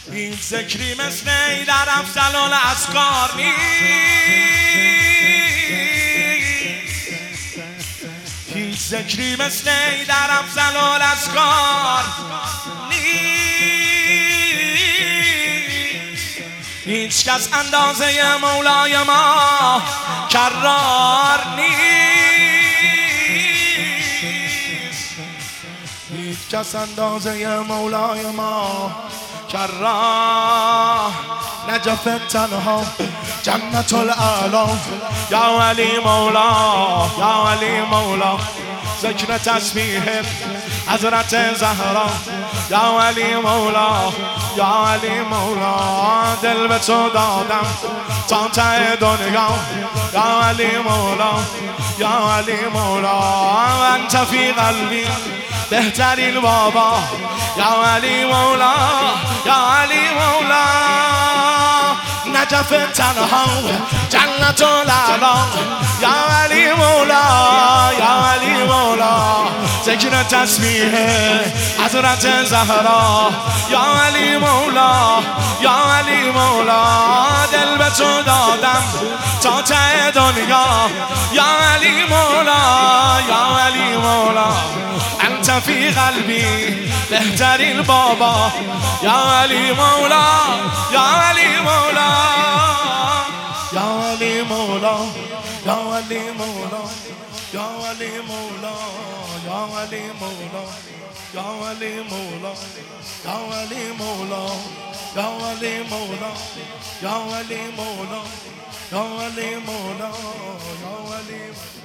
هیچ ذکری مثل ای در افضل الاسکار نیست، هیچ ذکری مثل ای در افضل الاسکار نیست، هیچ کس اندازه مولای ما کرار نیست، هیچ کس اندازه مولای ما کرار. نجف تنها جنت الاعلا یا علی مولا، یا علی مولا. ذکر تسبیح حضرت زهرا یا علی مولا، یا علی مولا. دل به تو دادم تا ته دنیا یا علی مولا، یا علی مولا. انت فی قلبی بهترین بابا یا علی مولا، یا علی مولا. نجف تنها جنت الاعلا یا علی مولا، یا علی مولا. ذکر تسبیح حضرت زهرا یا علی مولا، یا علی مولا. دل به تو دادم تا ته دنیا یا علی مولا، یا علی مولا. انت فی قلبی بهترین بابا یا علی مولا، یا علی مولا، یا علی مولا، یا علی مولا، یا علی مولا، یا علی مولا، یا علی مولا، یا علی مولا، یا علی مولا، یا علی مولا، یا علی مولا، یا علی.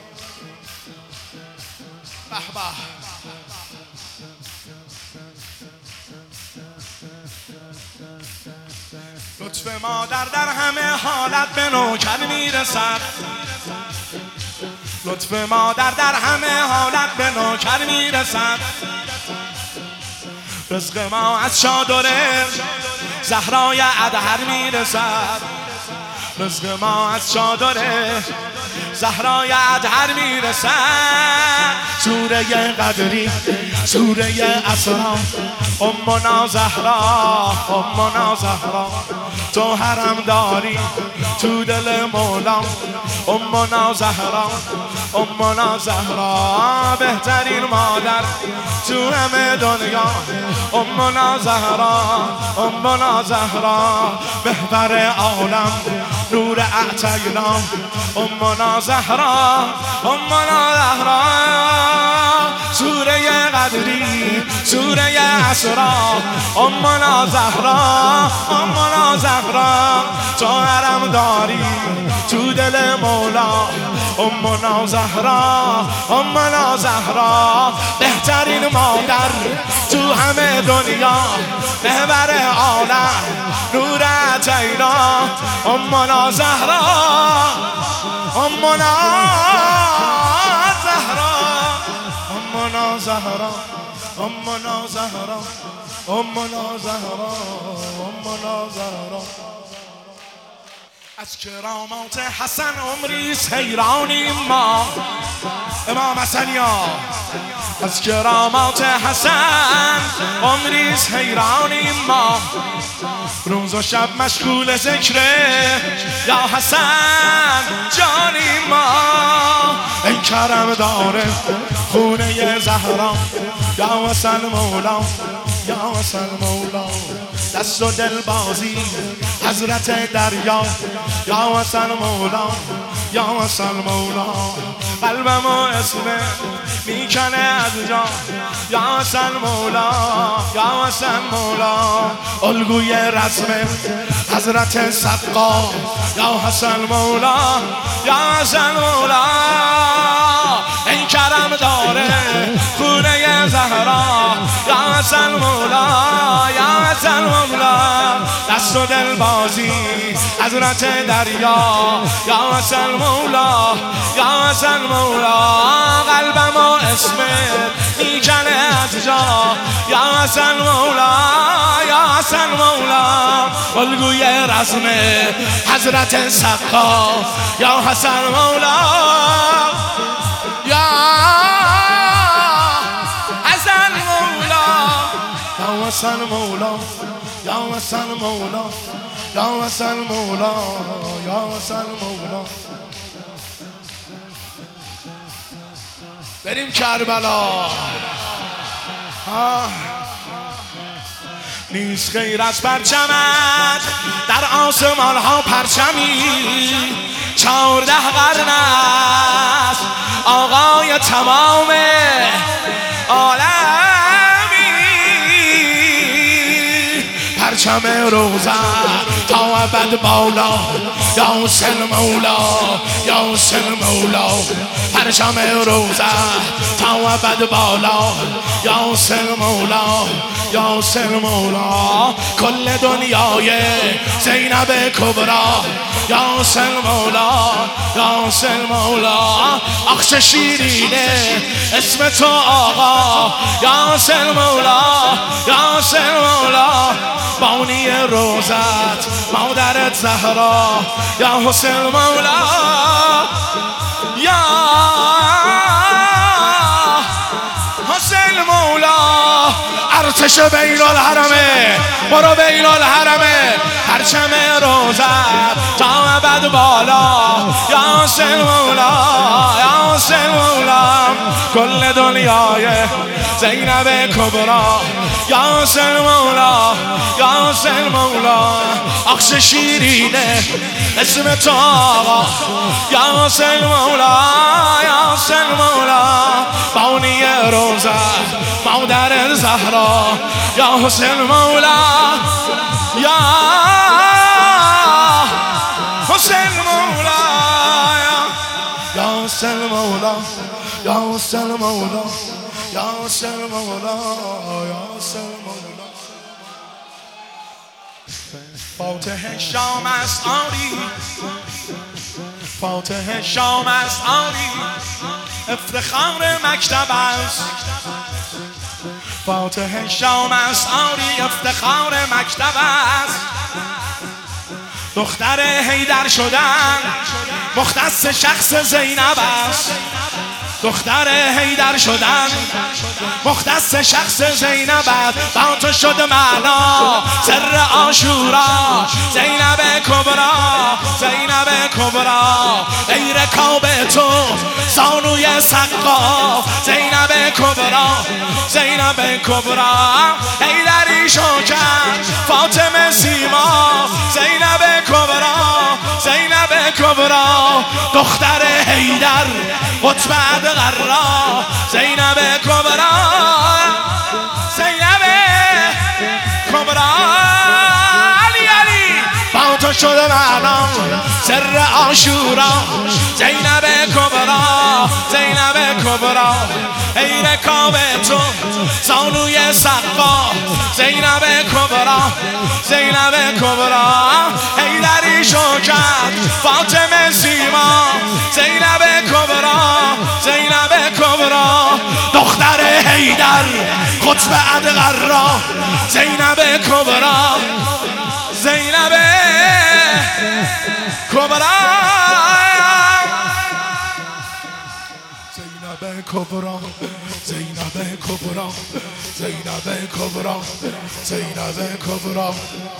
به به. لطف مادر در همه حالت به نوکر میرسد، لطف مادر در همه حالت به نوکر میرسد. رزق ما از چادر زهرای ادهر میرسد، رزق ما از چادر زهرای ادهر میرسد. سوره قدری، سوره اسرا، امنا زهرا، امنا زهرا. تو حرم داری تو دل مولا، امنا زهرا، امنا زهرا. بهترین مادر تو همه دنیا، امنا زهرا، امنا زهرا. بهتر عالم نور اعتینا، امنا زهرا، امنا زهرا. سوره قدری، سوره اسرا، امنا زهرا، امنا زهرا. تو حرم داری تو دل مولا، امنا زهرا، امنا زهرا. بهترین مادر تو همه دنیا، محور عالم نور عطینا، امنا زهرا، امنا زهرا، امنا زهرا، امنا زهرا، امنا زهرا، امنا زهرا. از کرامات حسن عمری حیرانیم ما، امام حسنیا. از کرامات حسن عمری حیرانیم ما، روز و شب مشغول ذکره یا حسن جانیم ما. ای کرم داره خونه زهرا یا حسن مولا، یا حسن مولا. دست و دل بازی حضرت دریا یا حسن مولا، یا حسن مولا. قلبم و اسمه میکنه از جا یا حسن مولا، یا حسن مولا. الگوی رسم حضرت سقا یا حسن مولا، یا حسن مولا. این کرم داره خونه زهرا یا حسن مولا، یا حسن مولا. دست و دل بازی حضرت دریا یا حسن مولا، یا حسن مولا. قلبم و اسمت میکنه از جا یا حسن مولا، یا حسن مولا. الگوی رسم حضرت سقا یا حسن مولا، یا حسن مولا، یا حسن مولا، یا وصل مولا یا وصل مولا یا وصل مولا. بریم کربلا. نیست غیر از پرچمت در آسمان ها پرچمی 14 قرن است آقای تمام عالمی. پرچم روزت تا ابد بالا یا حسین مولا یا حسین مولا. پرچم روزت تا ابد بالا یا حسین مولا یا حسین مولا. کل دنیای زینب کبرا یا حسین مولا یا حسین مولا. اخش شیرینه اسم تو آقا یا حسین مولا یا حسین مولا. بانی روزت مادرت زهرا یا حسین مولا یا حسین مولا. ارتش بین الحرمه برو بین الحرمه. پرچم روزت تا ابد بالا یا حسین مولا یا حسین مولا. کل دنیای زینب کبرا یا حسین مولا یا حسین مولا. اخش شیرینه اسم تو آقا یا حسین مولا یا حسین مولا. بانی روزت مادر زهرا یا حسین مولا یا حسین مولا یا حسین مولا یا حسین مولا یا حسین مولا یا حسین مولا. فاتح شام است آری فاتح شام است آری افتخار مکتب است. فاتح شام است آری افتخار مکتب است. دختر حیدر شدن مختص شخص زینب است. دختر حیدر شدن مختص شخص زینب است. با تو شد معنا سر عاشورا زینب کبرا زینب کبرا. غیر کعبه تو زانوی سقا زینب کبرا زینب کبرا. حیدری شوکت فاطمه سیما زینب کبرا زینب کبرا. دختر حیدر قطب قرا زینب کبرا زینب کبرا. علی علی با تو شده معنا سر عاشورا زینب کبرا زینب کبرا. غیر کعبه تو زانوی سقا زینب کبرا زینب کبرا. حیدری شوکت فاطمه سیما زینب کبرا زینب کبرا. دختر حیدر قطب ادغرا زینب کبرا زینب کبرا زینب کبرا زینب کبرا زینب کبرا زینب کبرا.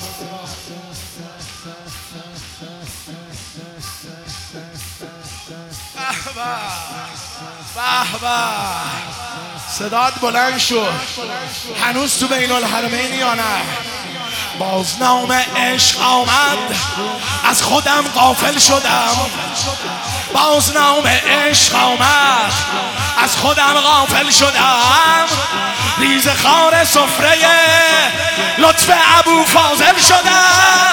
به به صدات بلند شد. هنوز تو بین الحرمینی یا نه؟ باز نام عشق آمد از خودم غافل شدم. باز نام عشق آمد از خودم غافل شدم. ریز خار سفره لطف ابو فاضل شدم.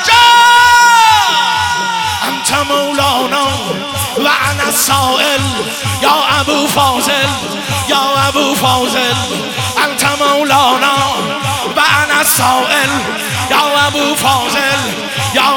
انت مولانا و انا السائل یا ابو فاضل یا ابو فاضل. انت مولانا و انا السائل یا ابو فاضل یا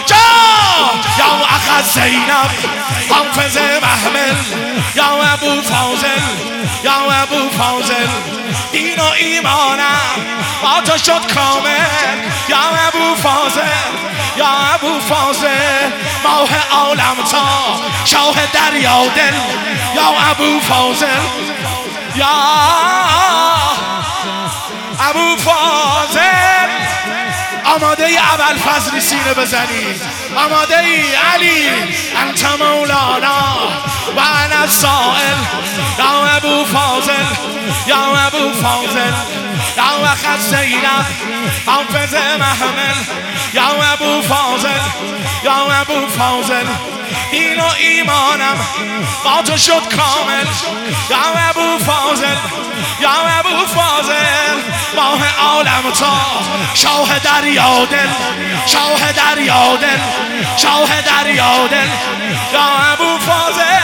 اخ زینب حافظ محمل یا ابو فاضل یا ابو فاضل. دین و ایمانم با تو شد کامل یا ابو فاضل یا ابو فاضل. ماه عالم تا شاه دریا دل یا ابو فاضل یا ابو فاضل آماده ای ابوالفضل سینه بزنید؟ آماده ای علی انت مولانا و انا السائل یا ابو فاضل یا ابو فاضل یا وقت زینب حافظ محمل یا ابو فاضل یا ابو فاضل دین و ایمانم با تو شد کامل یا ابو فاضل یا ابو فاضل ماه عالم تا شاه دریا دل شاه دریا دل شاه دریا دل یا ابو فاضل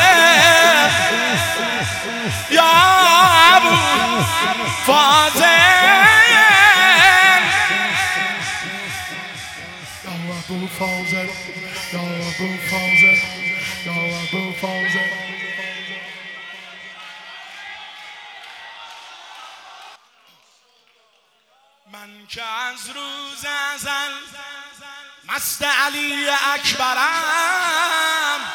یا ابو فاضل یا ابو فاضل یا ابو فاضل یا ابو فاضل. من که از روز ازل مست علی اکبرم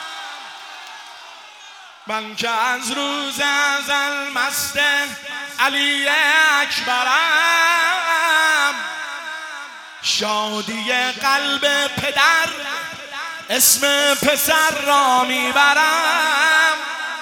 من که از روز ازل مست علی اکبرم شادی قلب پدر اسم پسر را میبرم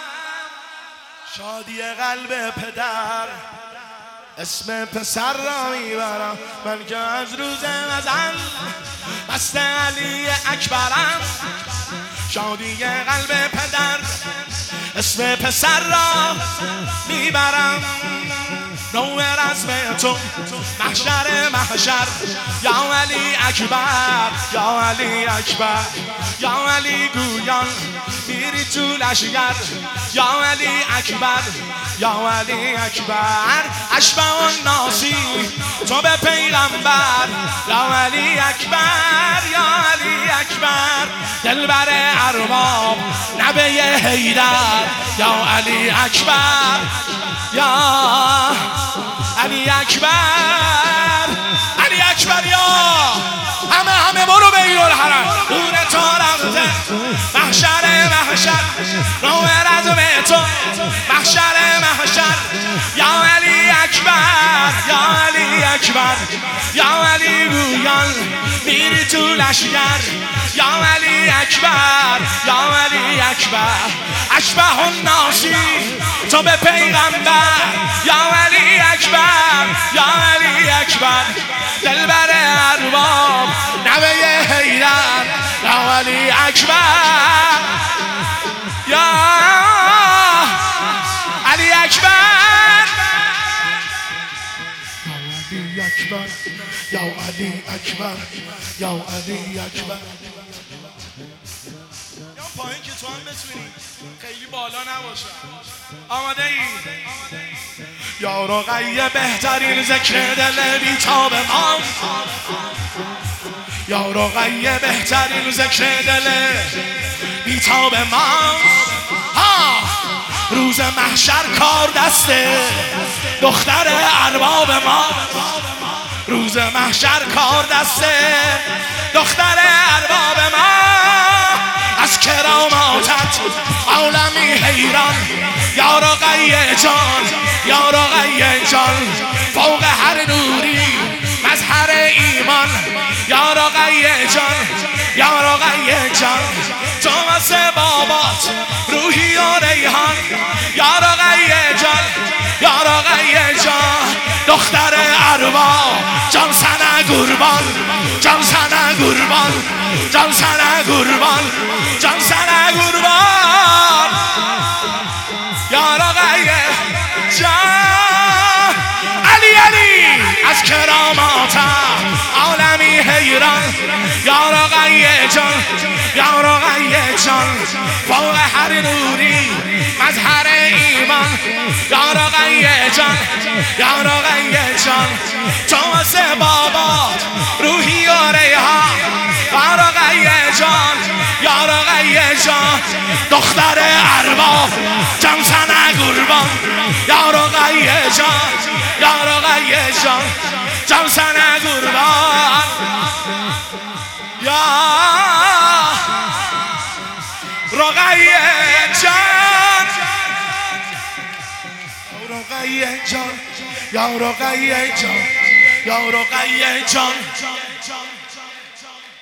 شادی قلب پدر اسم پسر را میبرم من که از روز ازل مست علی اکبرم شادی قلب پدر اسم پسر را میبرم نور از تو محشر محشر یا علی اکبر یا علی اکبر یا علی گویان میری تو لشگر یا علی اکبر یا علی اکبر اشبه الناسی تو به پیغمبر یا علی اکبر یا علی اکبر دلبر ارباب نبی حیدر یا علی اکبر یا علی اکبر علی اکبر یا همه برو به ایران حرم دور تا رفته محشر محشر نور از تو محشر محشر یا علی اکبر یا علی اکبر یا علی گویان میری تو لشگر یا علی اکبر یا علی اکبر اشبه الناسی تو به پیغمبر یا علی اکبر یا علی اکبر دلبر ارباب نبی حیدر یا علی اکبر یا علی اکبر یا علی اکبر یا علی اکبر یا پایین که تو هم بتونی خیلی بالا نباشه آماده ای یا رقیه بهترین ذکر دل بیتاب ما یا رقیه بهترین ذکر دل بیتاب ما روز محشر کار دسته دختر ارباب ما روز محشر کار دسته دختر ارباب ما از کراماتت عالمی حیران یا رقیه جان یا رقیه جان فوق هر نوری مظهر ایمان یا رقیه جان یا رقیه جان تو واسه بابات روحی و ریحان یا رقیه جان یا رقیه جان دختر ارباب جان سنه قربان جان سنه قربان جان سنه قربان جان سنه قربان یا رقیه جان علی علی از کراماتم عالمی حیران یا رقیه جان یا رقیه جان فوق هر نوری مظهر ایمان یا رقیه جان یا رقیه جان تو واسه بابات روحی و ریحان یا رقیه جان یا رقیه جان دختر ارباب جان سنه قربان یا رقیه جان یا رقیه جان جان سنه قربان یا رقیه جان رقیه جان یا رقیه جان یا رقیه جان